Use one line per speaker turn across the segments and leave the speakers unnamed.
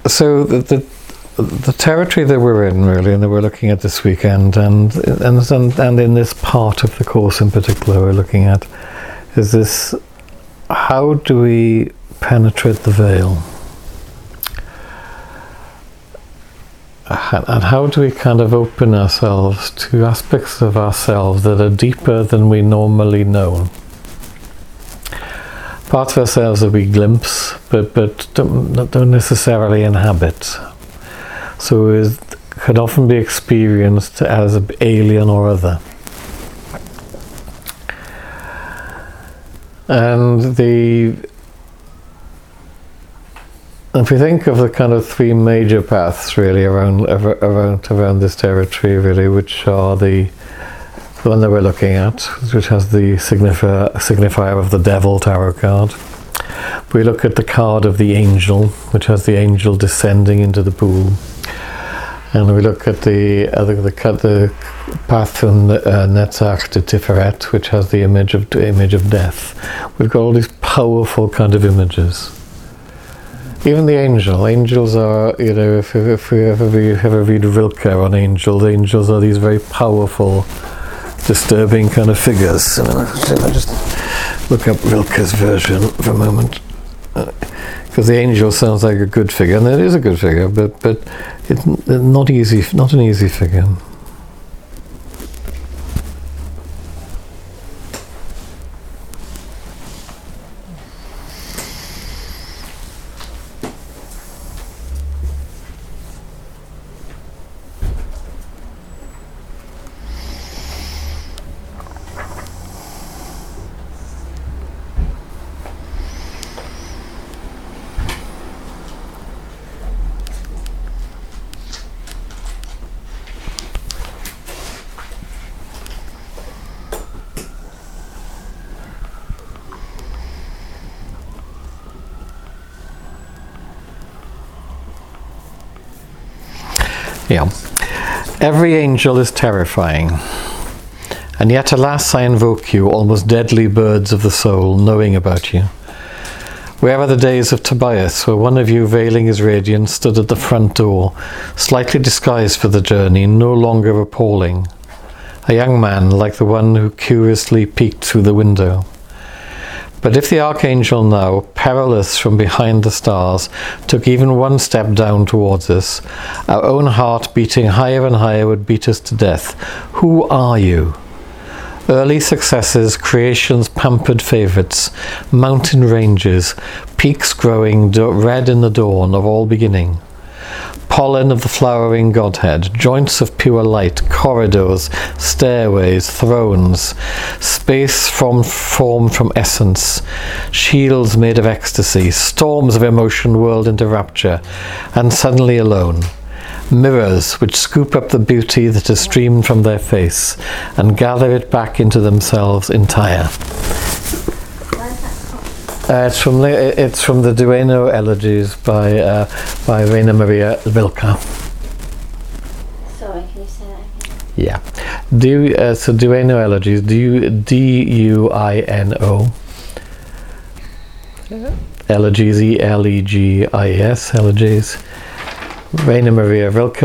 So the territory that we're in, really, and that we're looking at this weekend, and in this part of the course in particular we're looking at, is this: how do we penetrate the veil? And how do we kind of open ourselves to aspects of ourselves that are deeper than we normally know? Parts of ourselves that we glimpse, but don't necessarily inhabit. So it could often be experienced as alien or other. And if we think of the kind of three major paths really around this territory, really, which are the one that we're looking at, which has the signifier of the Devil tarot card. We look at the card of the Angel, which has the angel descending into the pool, and we look at the path from Netzach to Tiferet, which has the image of death. We've got all these powerful kind of images. Even the angels are, if we ever read Rilke on angels are these very powerful, disturbing kind of figures. I'll just look up Rilke's version for a moment, because the angel sounds like a good figure, and it is a good figure, but it's not an easy figure. Yeah. Every angel is terrifying, and yet alas I invoke you, almost deadly birds of the soul, knowing about you. Where are the days of Tobias, where one of you, veiling his radiance, stood at the front door, slightly disguised for the journey, no longer appalling, a young man like the one who curiously peeked through the window? But if the archangel now, perilous from behind the stars, took even one step down towards us, our own heart beating higher and higher would beat us to death. Who are you? Early successes, creation's pampered favourites, mountain ranges, peaks growing red in the dawn of all beginning. Pollen of the flowering Godhead, joints of pure light, corridors, stairways, thrones, space from form from essence, shields made of ecstasy, storms of emotion whirled into rapture, and suddenly alone. Mirrors which scoop up the beauty that has streamed from their face and gather it back into themselves entire. It's from the Duino Elegies by Rainer Maria Rilke.
Sorry, can you say that again?
Yeah. So Duino Elegies, D-U-I-N-O. Elegies, E-L-E-G-I-S, Elegies. Rainer Maria Rilke,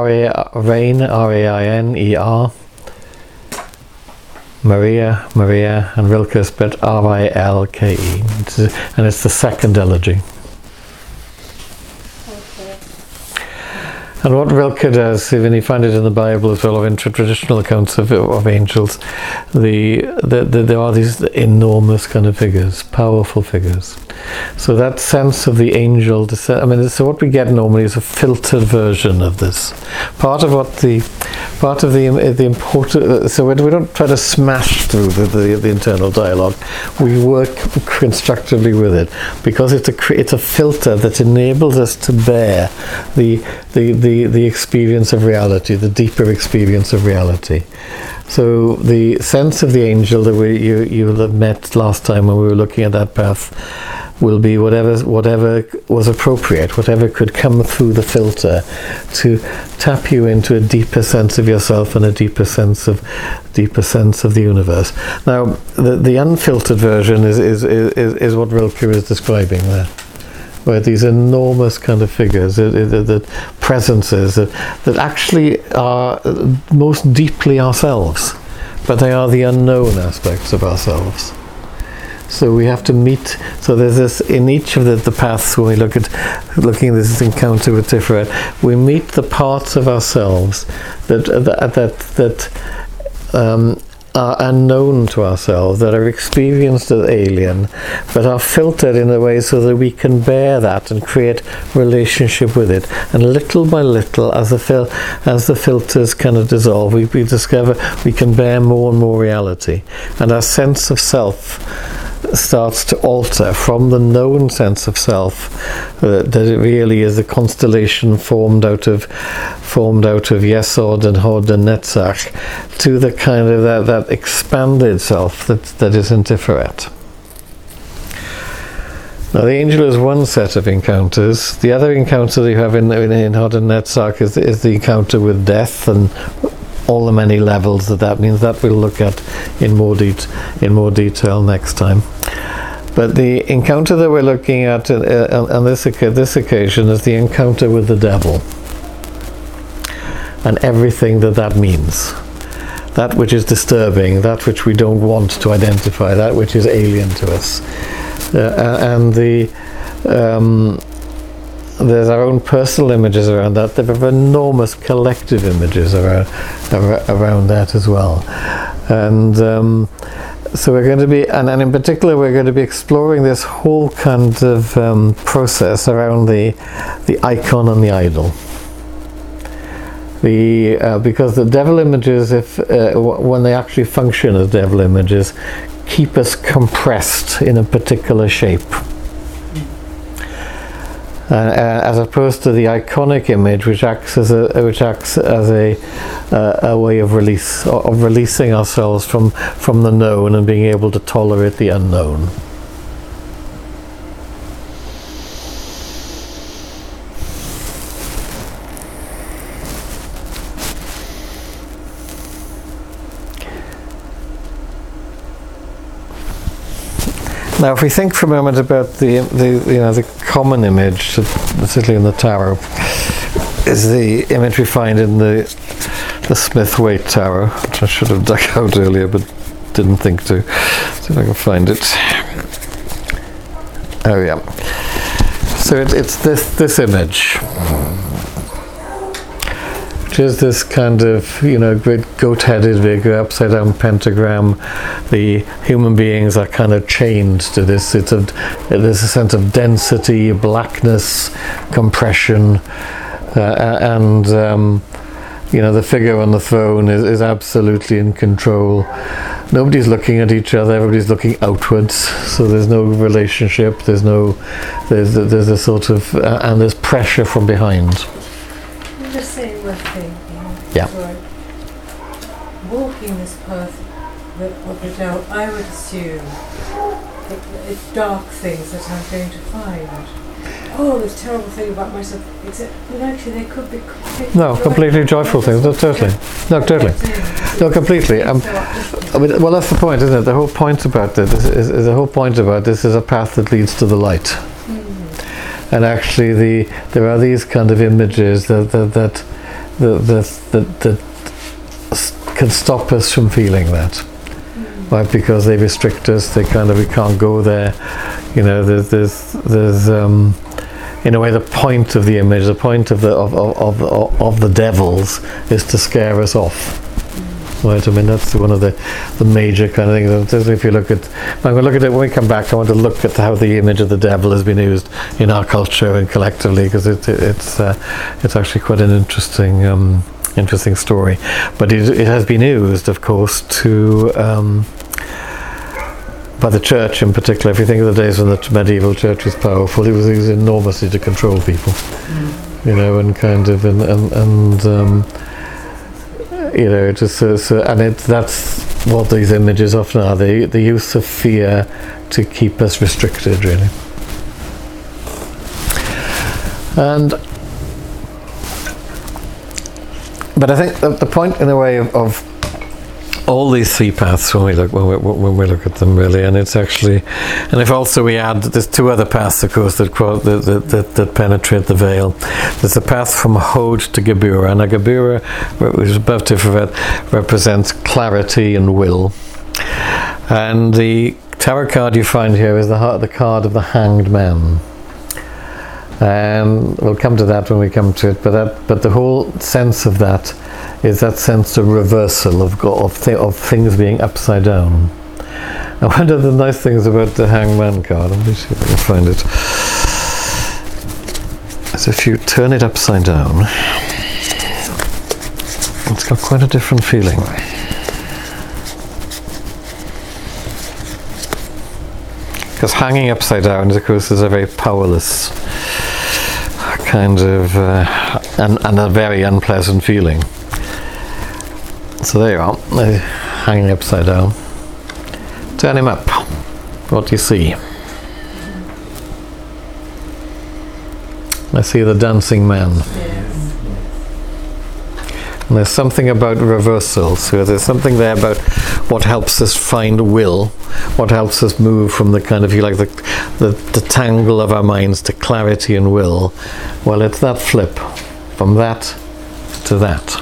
R-A-I-N-E-R. Maria, and Rilke spelled R-I-L-K-E. And it's the second elegy.
Okay.
And what Rilke does, even you find it in the Bible as well, or in traditional accounts of angels, there are these enormous kind of figures, powerful figures. So that sense of the angel, so what we get normally is a filtered version of this. Part of the important, so we don't try to smash through the internal dialogue. We work constructively with it, because it's a filter that enables us to bear the experience of reality, the deeper experience of reality. So the sense of the angel that you met last time when we were looking at that path will be whatever was appropriate, whatever could come through the filter to tap you into a deeper sense of yourself and a deeper sense of the universe. Now, the unfiltered version is what Rilke is describing there. where these enormous kind of figures, that presences that actually are most deeply ourselves, but they are the unknown aspects of ourselves. So we have to meet. So there's this in each of the paths. When we looking at this encounter with Tiferet, we meet the parts of ourselves that are unknown to ourselves, that are experienced as alien, but are filtered in a way so that we can bear that and create relationship with it. And little by little, as the filters kind of dissolve, we discover we can bear more and more reality, and our sense of self starts to alter from the known sense of self, that it really is a constellation formed out of Yesod and Hod and Netzach, to the kind of that expanded self that is in Tiferet. Now the angel is one set of encounters. The other encounter that you have in Hod and Netzach is the encounter with death and all the many levels that means. That we'll look at in more detail next time. But the encounter that we're looking at on this occasion is the encounter with the devil, and everything that means. That which is disturbing, that which we don't want to identify, that which is alien to us. There's our own personal images around that. There are enormous collective images around that as well. And so we're going to be, and in particular, we're going to be exploring this whole kind of process around the icon and the idol. Because the devil images, when they actually function as devil images, keep us compressed in a particular shape. As opposed to the iconic image, which acts as a way of releasing ourselves from the known and being able to tolerate the unknown. Now, if we think for a moment about the common image, particularly in the tarot, is the image we find in the Smith-Waite tarot, which I should have dug out earlier, but didn't think to. See if I can find it. Oh yeah. So it's this image, which is this kind of great goat-headed figure, upside-down pentagram. The human beings are kind of chained to this. There's a sense of density, blackness, compression, and the figure on the throne is absolutely in control. Nobody's looking at each other. Everybody's looking outwards. So there's no relationship. There's a sort of and there's pressure from behind.
The same thing.
Yeah.
So walking this path of the Tao, I would assume it's dark things that I'm going to find. Oh, this terrible thing about myself. But actually, they could be
completely joyful things. No, totally. No, completely. Well, that's the point, isn't it? The whole point about this is a path that leads to the light. And actually, there are these kind of images that can stop us from feeling that, right? Because they restrict us. We can't go there. There's in a way the point of the image, the point of the devils is to scare us off. Right, I mean that's one of the major kind of things. If you look at, I'm going to look at it when we come back. I want to look at how the image of the devil has been used in our culture and collectively, because it's actually quite an interesting story. But it has been used, of course, by the church in particular. If you think of the days when the medieval church was powerful, it was used enormously to control people. And kind of that's what these images often are, the use of fear to keep us restricted, really. But I think the point in a way of all these three paths when we look at them, really. And it's actually, and if also we add, there's two other paths, of course, that penetrate the veil. There's a path from Hod to Geburah, and a Geburah, which is above Tiferet, represents clarity and will. And the tarot card you find here is the card of the Hanged Man. And we'll come to that when we come to it, but the whole sense of that is that sense of reversal of things being upside down. And one of the nice things about the Hangman card, let me see if I can find it, is if you turn it upside down, it's got quite a different feeling. Because hanging upside down, of course, is a very powerless kind of and a very unpleasant feeling. So there you are, hanging upside down. Turn him up. What do you see? I see the dancing man. And there's something about reversal. So there's something there about what helps us find will, what helps us move from the kind of, if you like, the tangle of our minds to clarity and will. Well, it's that flip from that to that.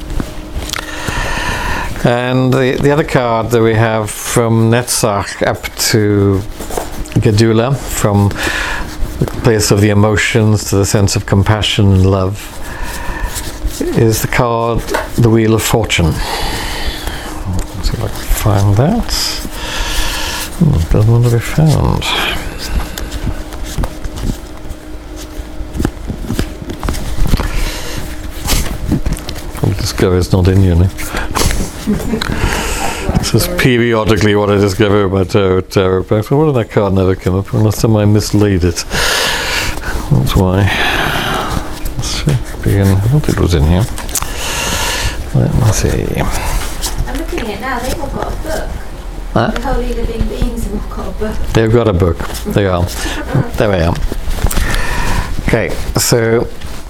And the other card that we have from Netzach up to Gedula, from the place of the emotions to the sense of compassion and love, is the card, the Wheel of Fortune. Let's see if I can find that. It doesn't want to be found. Discover it's not in uni. This is periodically what I discover about tarot packs. Why did that card never come up? Unless I mislaid it. That's why. Let's see. I thought it was in here. Let me see.
I'm looking at it now, they've all got a book.
Huh?
The Holy Living Beings have all got a book.
They've got a book. They are. There we are. Okay, so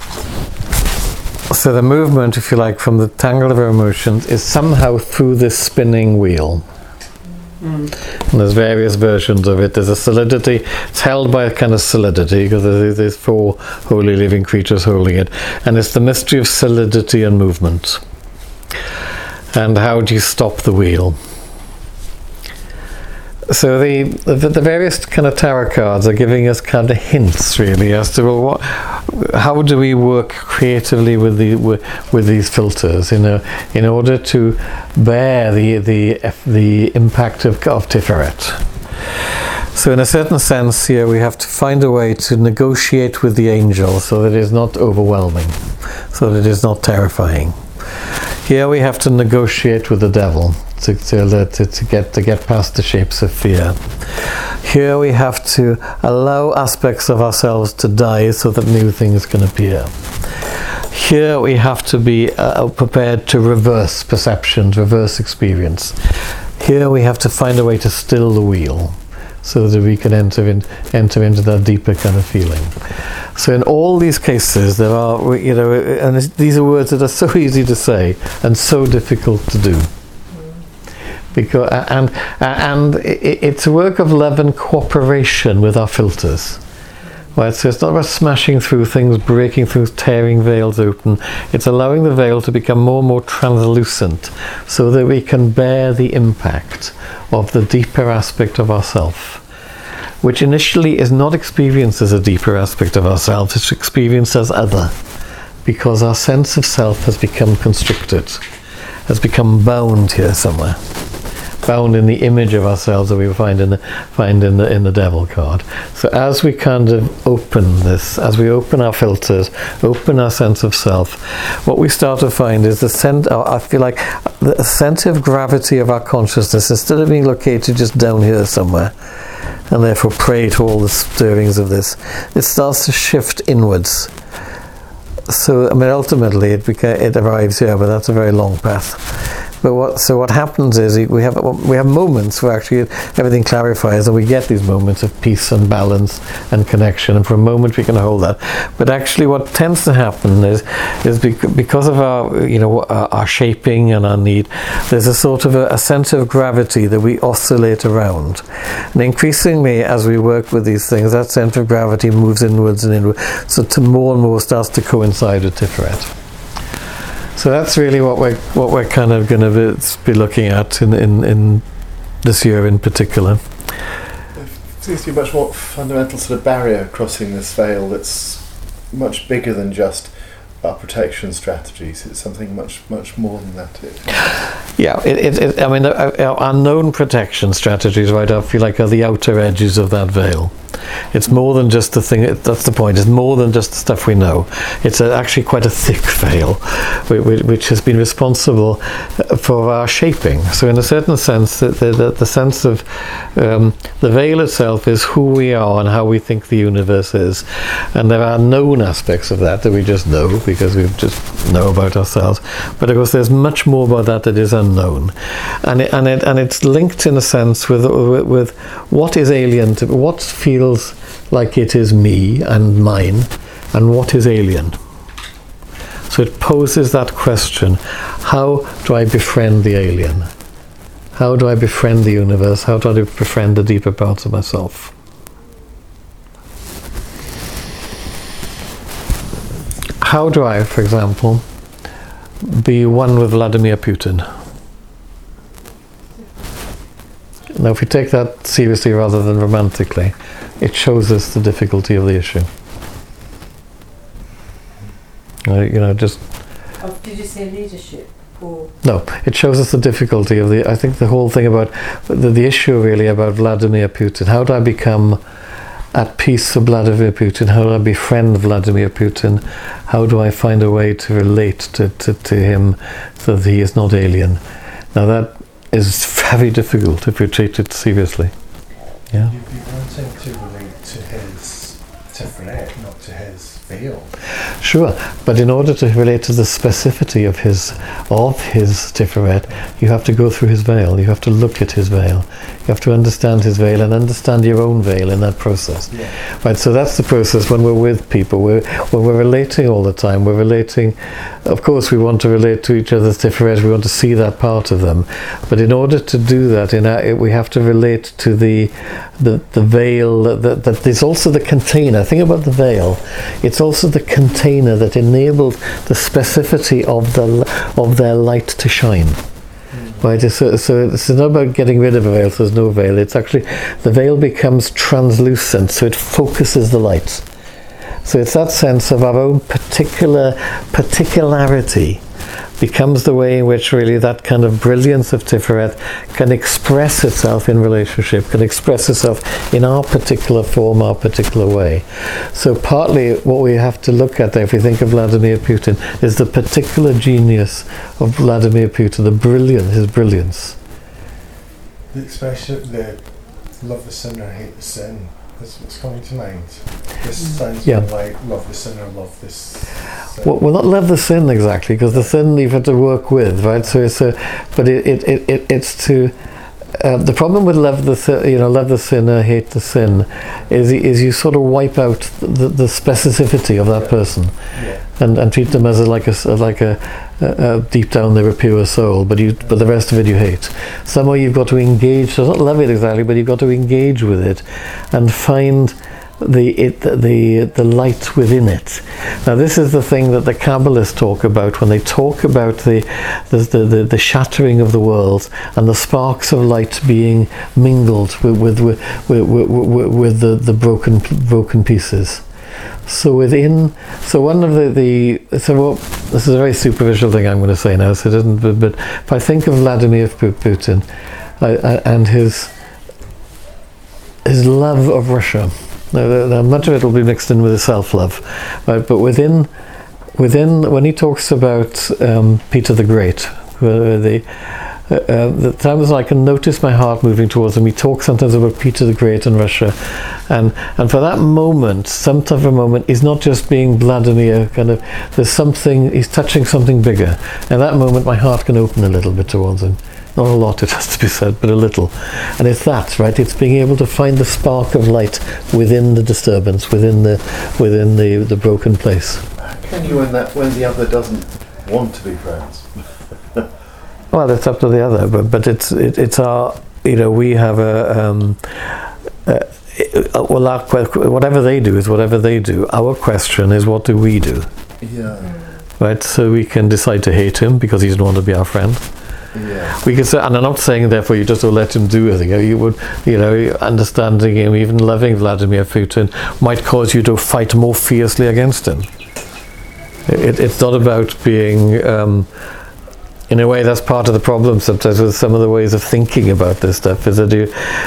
the movement, if you like, from the tangle of our emotions is somehow through this spinning wheel. And there's various versions of it. There's a solidity. It's held by a kind of solidity because there's four holy living creatures holding it. And it's the mystery of solidity and movement. And how do you stop the wheel? So the various kind of tarot cards are giving us kind of hints, really, as to how do we work creatively with these filters in order to bear the impact of Tiferet. So in a certain sense here we have to find a way to negotiate with the angel so that it is not overwhelming, so that it is not terrifying. Here we have to negotiate with the devil to get past the shapes of fear. Here we have to allow aspects of ourselves to die so that new things can appear. Here we have to be prepared to reverse perceptions, reverse experience. Here we have to find a way to still the wheel so that we can enter into that deeper kind of feeling. So in all these cases there are, and these are words that are so easy to say and so difficult to do. Because and it's a work of love and cooperation with our filters. Right, so it's not about smashing through things, breaking through, tearing veils open. It's allowing the veil to become more and more translucent so that we can bear the impact of the deeper aspect of ourself, which initially is not experienced as a deeper aspect of ourselves, it's experienced as other, because our sense of self has become constricted, has become bound here somewhere. Bound in the image of ourselves that we find in the devil card. So as we kind of open this, as we open our filters, open our sense of self, what we start to find is I feel like the center of gravity of our consciousness, instead of being located just down here somewhere, and therefore prey to all the stirrings of this, it starts to shift inwards. So ultimately it arrives here, but that's a very long path. So what happens is we have moments where actually everything clarifies, and we get these moments of peace and balance and connection, and for a moment we can hold that. But actually, what tends to happen is because of our shaping and our need, there's a sort of a sense of gravity that we oscillate around, and increasingly as we work with these things, that center of gravity moves inwards and inwards, so to more and more starts to coincide with Tiferet. So that's really what we're kind of going to be looking at in this year in particular.
There seems to be a much more fundamental sort of barrier crossing this veil that's much bigger than just our protection strategies. It's something much more than that.
Yeah, I mean, our known protection strategies, right, I feel like are the outer edges of that veil. It's more than just the thing, that's the point, it's more than just the stuff we know. It's actually quite a thick veil, which has been responsible for our shaping. So in a certain sense, the sense of the veil itself is who we are and how we think the universe is. And there are known aspects of that we just know, because we just know about ourselves. But of course, there's much more about that is unknown. And it's linked in a sense with what is alien to, what feels like it is me and mine, and what is alien. So it poses that question: how do I befriend the alien? How do I befriend the universe? How do I befriend the deeper parts of myself? How do I, for example, be one with Vladimir Putin? Now, if we take that seriously rather than romantically, it shows us the difficulty of the issue. Just...
Did you say leadership? Or?
No, it shows us the difficulty of I think the whole thing about, the issue really about Vladimir Putin. How do I become at peace with Vladimir Putin? How do I befriend Vladimir Putin? How do I find a way to relate to him so that he is not alien? Now that is very difficult if you treat it seriously. Yeah.
You'd be wanting to relate to his Tiferet, not to his veil.
Sure, but in order to relate to the specificity of his Tiferet, you have to go through his veil. You have to look at his veil. You have to understand his veil and understand your own veil in that process.
Yeah.
Right. So that's the process when we're with people. When we're relating all the time, we're relating. Of course, we want to relate to each other's Tiferet. We want to see that part of them. But in order to do that, we have to relate to the veil. That is also the container. Think about the veil. It's also the container that enabled the specificity of their light to shine. Right, so it's not about getting rid of a veil, so there's no veil. It's actually, the veil becomes translucent, so it focuses the light. So it's that sense of our own particularity becomes the way in which really that kind of brilliance of Tiferet can express itself in relationship, can express itself in our particular form, our particular way. So partly what we have to look at there, if we think of Vladimir Putin, is the particular genius of Vladimir Putin, his brilliance.
The expression, the love the sinner, hate the sin, is what's coming to mind. This sounds like love the sinner, love this sin.
Well, not love the sin exactly, because the sin you have to work with, right? So it's it's to the problem with love the sinner, hate the sin, is you sort of wipe out the specificity of that person, and treat them as a deep down they're a pure soul, but the rest of it you hate. Somehow you've got to engage. So not love it exactly, but you've got to engage with it and find the light within it. Now this is the thing that the Kabbalists talk about when they talk about the shattering of the world and the sparks of light being mingled with the broken pieces. So one of this is a very superficial thing I'm going to say now, so it isn't, but if I think of Vladimir Putin and his love of Russia, now much of it will be mixed in with his self-love, right? But within when he talks about Peter the Great, the times I can notice my heart moving towards him. We talk sometimes about Peter the Great in Russia, and for that moment, some type of moment, he's not just being Vladimir, kind of, there's something, he's touching something bigger. And that moment my heart can open a little bit towards him. Not a lot, it has to be said, but a little. And it's that, right? It's being able to find the spark of light within the disturbance, within the broken place.
Can you when the other doesn't want to be friends?
Well, it's up to the other, but it's our, we have whatever they do is whatever they do. Our question is, what do we do?
Yeah.
Right. So we can decide to hate him because he doesn't want to be our friend.
Yeah.
We can say, and I'm not saying therefore you just don't let him do anything. You would, understanding him, even loving Vladimir Putin, might cause you to fight more fiercely against him. It's not about being. In a way, that's part of the problem sometimes with some of the ways of thinking about this stuff. Is that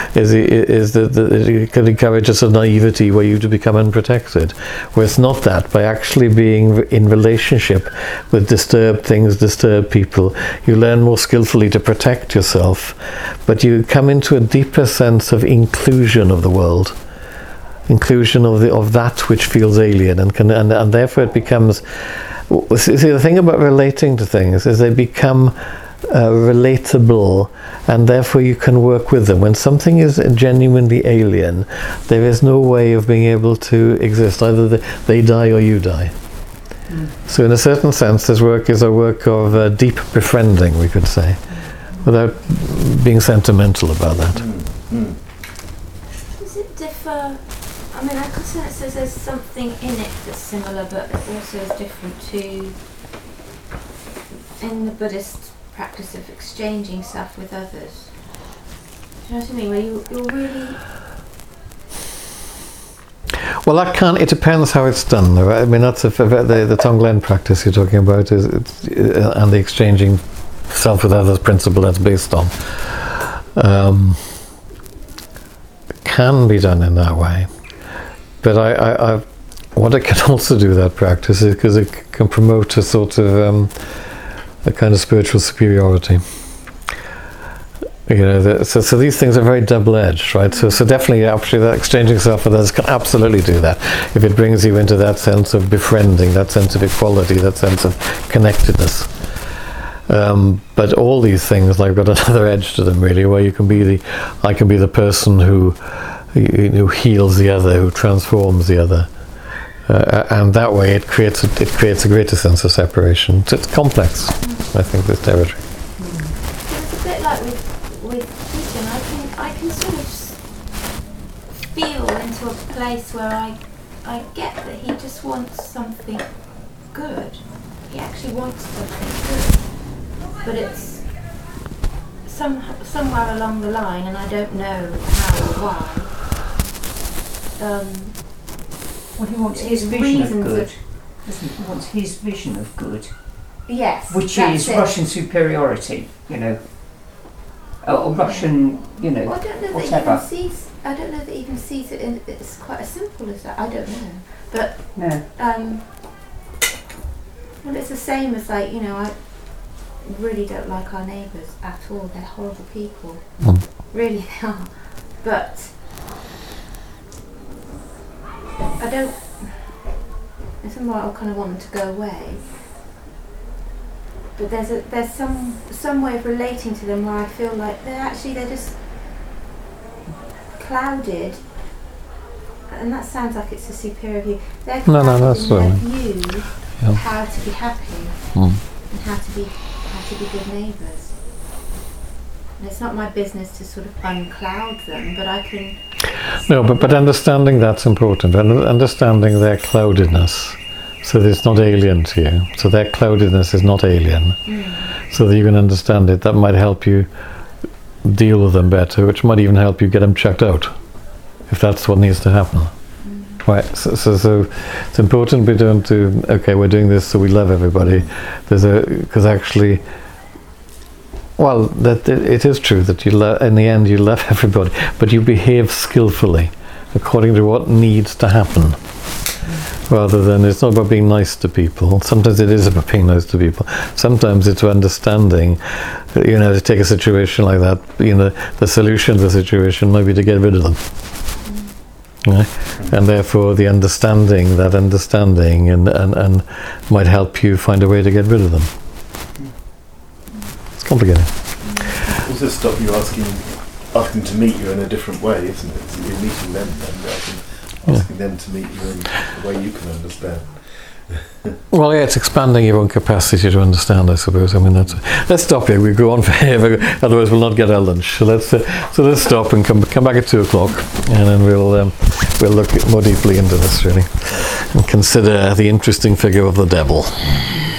it can encourage a sort of naivety where you to become unprotected, where it's not that. By actually being in relationship with disturbed things, disturbed people, you learn more skillfully to protect yourself, but you come into a deeper sense of inclusion of the world. Inclusion of that which feels alien, and therefore it becomes. See, the thing about relating to things is they become relatable, and therefore you can work with them. When something is genuinely alien, there is no way of being able to exist. Either they die or you die. So in a certain sense, this work is a work of deep befriending, we could say, without being sentimental about that.
Does it differ? I mean, I could sense there's something in it that's similar, but it also is different to in the Buddhist practice of exchanging stuff with others. Do you know what I mean? Where you're really.
Well, it depends how it's done. Right? I mean, that's the Tonglen practice you're talking about, and the exchanging self with others principle that's based on. Can be done in that way. But what it can also do, that practice, is because it can promote a sort of a kind of spiritual superiority. So these things are very double-edged, right? So definitely, actually, that exchanging self with others can absolutely do that if it brings you into that sense of befriending, that sense of equality, that sense of connectedness. But all these things, like, got another edge to them, really, where I can be the person who heals the other, who transforms the other, and that way it creates a greater sense of separation. So it's complex, I think, this territory.
It's a bit like with Putin. I can sort of feel into a place where I get that he just wants something good. He actually wants something good, but it's somewhere along the line, and I don't know how or why.
Well, he wants his vision of good. He wants his vision of good.
Yes.
Which is Russian superiority, or Russian,
Well, I don't know
whatever.
I don't know that he even sees it it's quite as simple as that. I don't know. But,
no.
Well, it's the same as, I really don't like our neighbours at all. They're horrible people. Really, they are. But I don't. In some way, I kind of want them to go away. But there's some way of relating to them where I feel like they're just clouded, and that sounds like it's a superior view. They're clouded
that's
in their view of how to be happy and how to be good neighbours. And it's not my business to sort of uncloud them, but I can.
No, but understanding that's important. Understanding their cloudedness, so that it's not alien to you. So their cloudedness is not alien. So that you can understand it. That might help you deal with them better, which might even help you get them chucked out, if that's what needs to happen. Right. So it's important we don't do. Okay, we're doing this so we love everybody. Because actually. Well, it is true that in the end you love everybody, but you behave skillfully according to what needs to happen, rather than, it's not about being nice to people. Sometimes it is about being nice to people. Sometimes it's understanding, to take a situation like that, the solution to the situation might be to get rid of them. And therefore the understanding and might help you find a way to get rid of them. It's complicated.
Also stop you asking to meet you in a different way, isn't it? So you're meeting them and asking them to meet you in a way you can understand.
Well, yeah, it's expanding your own capacity to understand, I suppose. I mean, let's stop here. We go on forever, otherwise we'll not get our lunch. So let's stop and come back at 2:00, and then we'll look more deeply into this, really, and consider the interesting figure of the devil.